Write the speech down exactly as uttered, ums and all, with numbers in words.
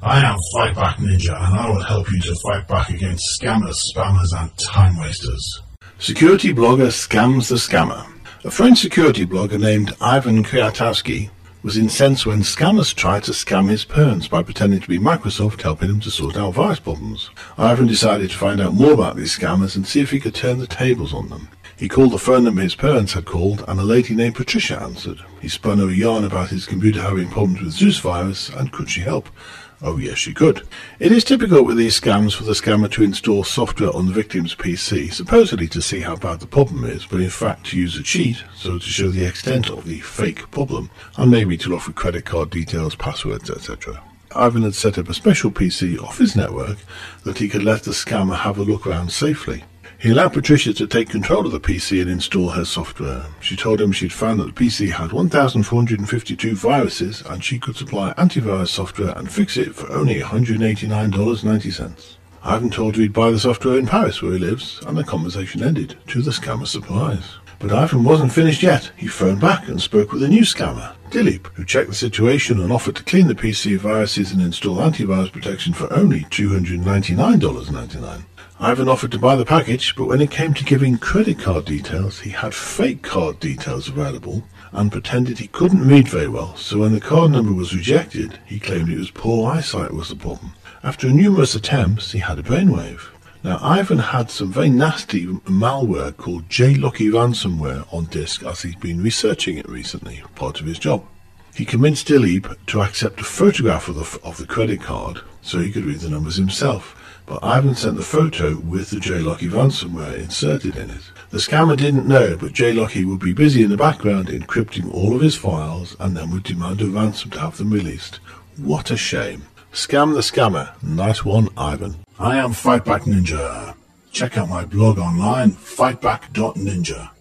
I am Fightback Ninja, and I will help you to fight back against scammers, spammers, and time wasters. Security blogger scams the scammer. A French security blogger named Ivan Kwiatkowski was incensed when scammers tried to scam his parents by pretending to be Microsoft, helping him to sort out virus problems. Ivan decided to find out more about these scammers and see if he could turn the tables on them. He called the phone number his parents had called, and a lady named Patricia answered. He spun a yarn about his computer having problems with Zeus virus, and could she help? Oh yes, she could. It is typical with these scams for the scammer to install software on the victim's P C, supposedly to see how bad the problem is, but in fact to use a cheat, so to show the extent of the fake problem, and maybe to offer credit card details, passwords, et cetera. Ivan had set up a special P C off his network that he could let the scammer have a look around safely. He allowed Patricia to take control of the P C and install her software. She told him she'd found that the P C had one thousand four hundred fifty-two viruses and she could supply antivirus software and fix it for only one hundred eighty-nine dollars and ninety cents. Ivan told her he'd buy the software in Paris where he lives, and the conversation ended, to the scammer's surprise. But Ivan wasn't finished yet. He phoned back and spoke with a new scammer, Dilip, who checked the situation and offered to clean the P C viruses and install antivirus protection for only two hundred ninety-nine dollars and ninety-nine cents. Ivan offered to buy the package, but when it came to giving credit card details, he had fake card details available and pretended he couldn't read very well, so when the card number was rejected, he claimed it was poor eyesight was the problem. After numerous attempts, he had a brainwave. Now, Ivan had some very nasty malware called J-Lucky ransomware on disk, as he's been researching it recently, part of his job. He convinced Dilip to accept a photograph of the, of the credit card so he could read the numbers himself. But Ivan sent the photo with the J-Lucky ransomware inserted in it. The scammer didn't know, but J-Lucky would be busy in the background encrypting all of his files and then would demand a ransom to have them released. What a shame. Scam the scammer. Nice one, Ivan. I am Fightback Ninja. Check out my blog online, fightback dot ninja.